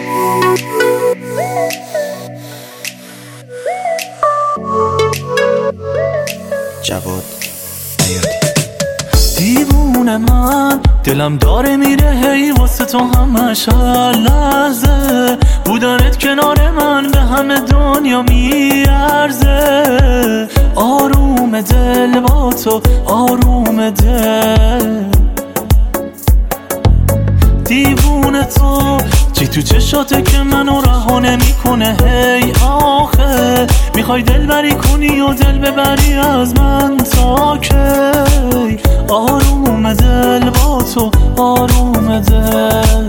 جواد دیوونه من دلم داره میره هی واسه تو همش هر لحظه بودنت کنار من به همه دنیا میارزه آروم دل با تو آروم دل دیوونه تو چی تو چشاته که منو رها نمیکنه هی آخه میخوای دل بری کنی و دل ببری از من تا کی آروم دل با تو آروم دل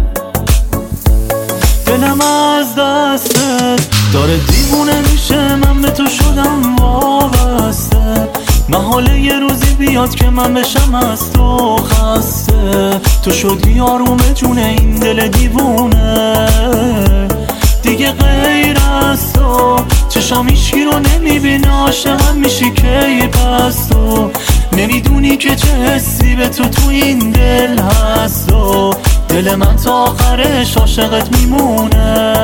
دلم از دستت داره دیوونه میشه من به تو شدم وابسته محاله یه روزی بیاد که من بشم از تو خسته تو شدی آروم جون این دل دیوونه دیگه غیر از تو چشام هیچکی رو نمیبینه عاشقم میشی کی پس تو نمیدونی که چه حسی به تو این دل هست و دل من تا آخرش عاشقت میمونه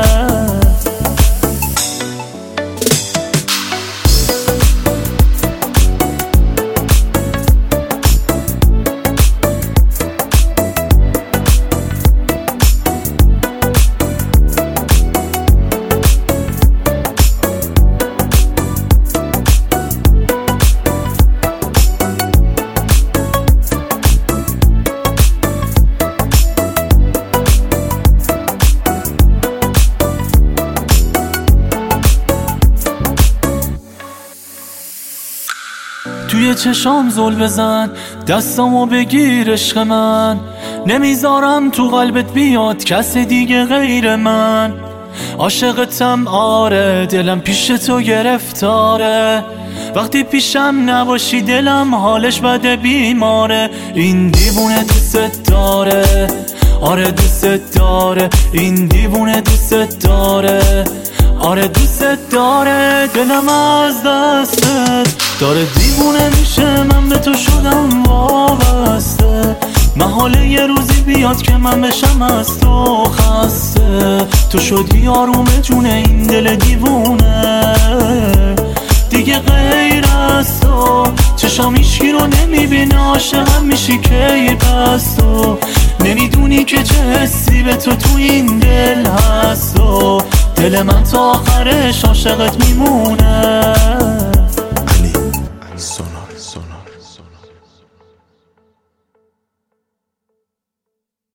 توی چشام زل بزن دستامو بگیر عشق من نمیذارم تو قلبت بیاد کس دیگه غیر من عاشقتم آره دلم پیش تو گرفتاره وقتی پیشم نباشی دلم حالش بده بیماره این دیوونه دوست داره آره دوست داره این دیوونه دوست داره آره دوست داره دلم از دستت داره دیوونه میشه من به تو شدم وابسته محاله یه روزی بیاد که من بشم از تو خسته تو شدی آروم جون این دل دیوونه دیگه غیر از تو چشام هیچکی رو نمیبینه عاشقم میشی کی پس تو نمیدونی که چه حسی به تو این دل هست و دل من تا آخرش عاشقت میمونه